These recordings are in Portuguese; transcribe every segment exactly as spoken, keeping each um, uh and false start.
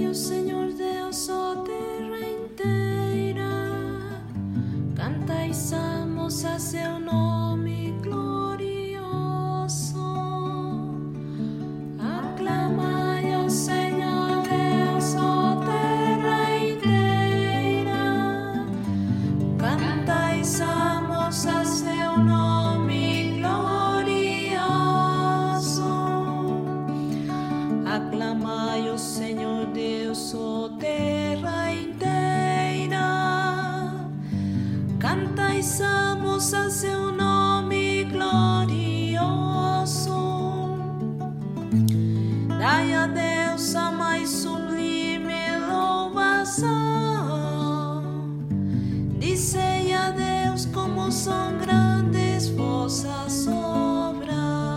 o Senhor Deus, ó terra inteira, cantai salmos a seu nome glorioso. Aclamai ao Senhor Deus, ó terra inteira, cantai salmos a seu nome glorioso. Aclamai o Senhor Deus, ó terra inteira, cantai salmos a seu nome glorioso. Dai a Deus a mais sublime louvação, dizei a Deus como são grandes vossas obras.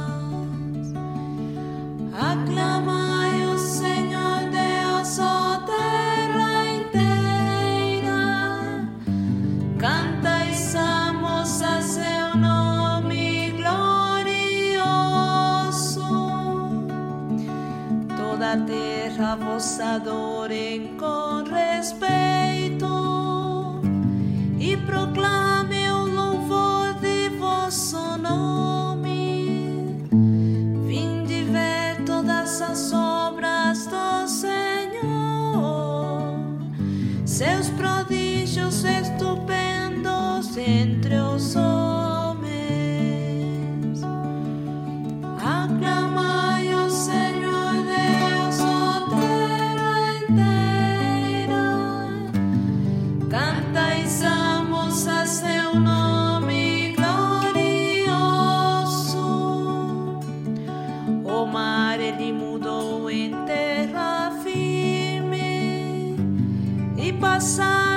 Aclamai o Senhor Deus, ó terra inteira, cantai salmos a seu nome glorioso. Toda a terra vos adorem com respeito e proclame o louvor de vosso nome. Vinde ver todas as obras do Senhor, seus prodígios estupendos entre os homens. Aclamai o Senhor Deus, ó terra inteira, cantai salmos a seu nome glorioso. O mar ele mudou em terra firme e passar